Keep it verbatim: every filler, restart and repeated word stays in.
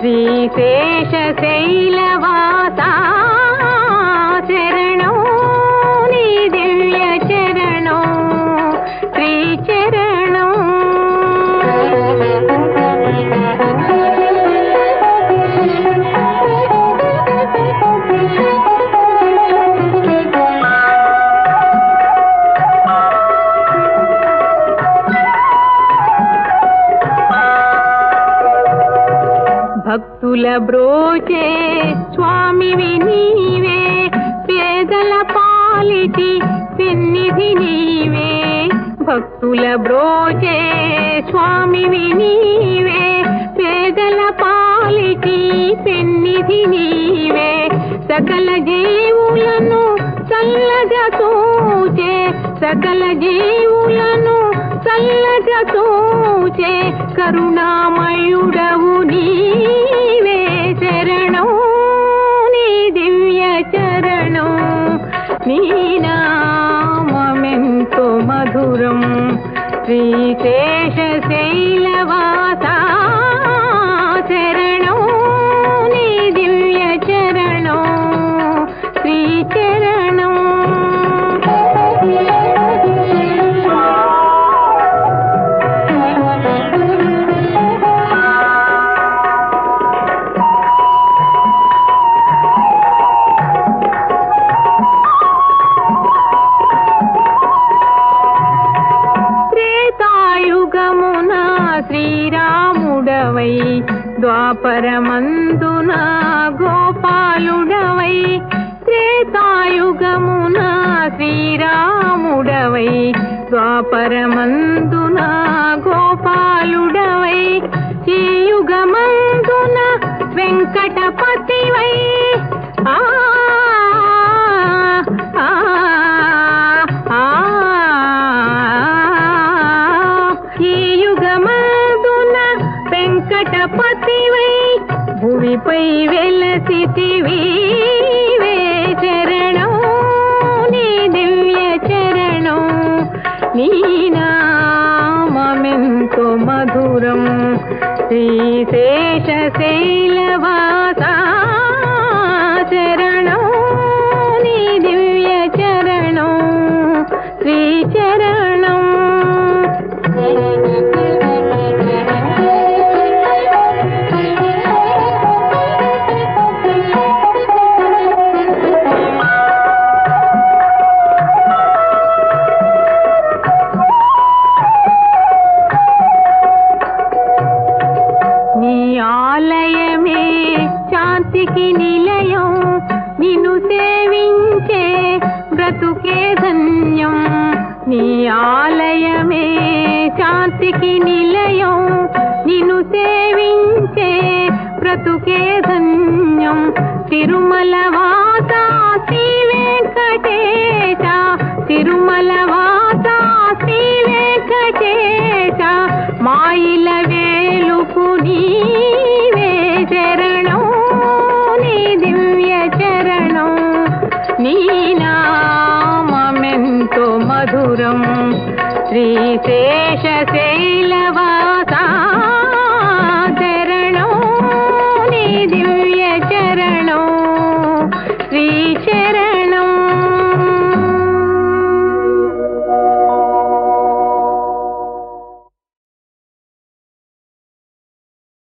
శ్రీశేషశైలవాసా శరణం నీ దివ్య చరణం శ్రీచరణం. భక్తుల బ్రోచే స్వామివి నీవే, పేదల పాలిటి పెన్నిధి నీవే. భక్తుల బ్రోచే స్వామివి నీవే, పేదల పాలిటి పెన్నిధి నీవే. సకల జీవులను చల్లగా చూచే, సకల జీవులను చల్లగా చూచే కరుణామయుడవు నీవే. శరణం నీ దివ్య చరణం, నీ నామమెంతో మధురం. శ్రీశేషశైలవాసా శరణం నీ దివ్య చరణం శ్రీచరణం. శ్రీరాముడవై ద్వాపరమందున గోపాలుడవై, త్రేతాయుగమున శ్రీరాముడవై ద్వాపరమందున గోపాలుడవై, ఈ యుగమందున వెంకటపతివై. ఆ వెంకటపతివై భువిపై వెలసితివి. శరణం నీ దివ్య చరణం, నీ నామమెంతో మధురం. శ్రీశేషశైలవాసా శరణం నీ దివ్య చరణం శ్రీచరణం. ఆలయమే శాంతికి నిలయం, నిన్ను సేవించే బ్రతుకే ధన్యం. నీ ఆలయమే శాంతికి నిలయం, నిన్ను సేవించే బ్రతుకే ధన్యం. తిరుమల వాస శ్రీ వెంకటేశ, తిరుమల వాస శ్రీ వెంకటేశ, మాయిల వేలుపు నీవే. శరణం నీ దివ్య చరణం, నీ నామమెంతో మధురం. శ్రీశేషశైలవాసా శరణం నీ దివ్య చరణం శ్రీచరణం.